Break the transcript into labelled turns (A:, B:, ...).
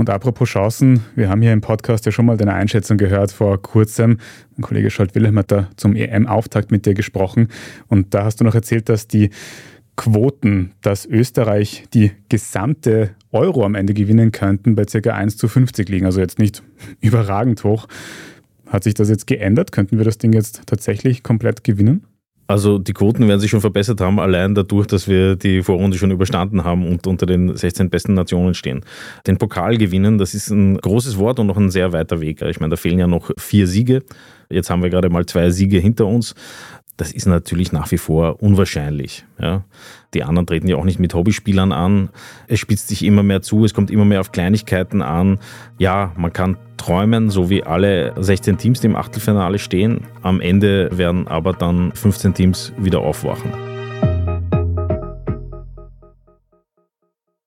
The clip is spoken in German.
A: Und apropos Chancen, wir haben hier im Podcast ja schon mal deine Einschätzung gehört vor kurzem. Mein Kollege Scholt-Wilhelm hat da zum EM-Auftakt mit dir gesprochen. Und da hast du noch erzählt, dass die Quoten, dass Österreich die gesamte Euro am Ende gewinnen könnten, bei ca. 1:50 liegen. Also jetzt nicht überragend hoch. Hat sich das jetzt geändert? Könnten wir das Ding jetzt tatsächlich komplett gewinnen?
B: Also die Quoten werden sich schon verbessert haben, allein dadurch, dass wir die Vorrunde schon überstanden haben und unter den 16 besten Nationen stehen. Den Pokal gewinnen, das ist ein großes Wort und noch ein sehr weiter Weg. Ich meine, da fehlen ja noch 4 Siege. Jetzt haben wir gerade mal 2 Siege hinter uns. Das ist natürlich nach wie vor unwahrscheinlich. Ja. Die anderen treten ja auch nicht mit Hobbyspielern an. Es spitzt sich immer mehr zu, es kommt immer mehr auf Kleinigkeiten an. Ja, man kann träumen, so wie alle 16 Teams, die im Achtelfinale stehen. Am Ende werden aber dann 15 Teams wieder aufwachen.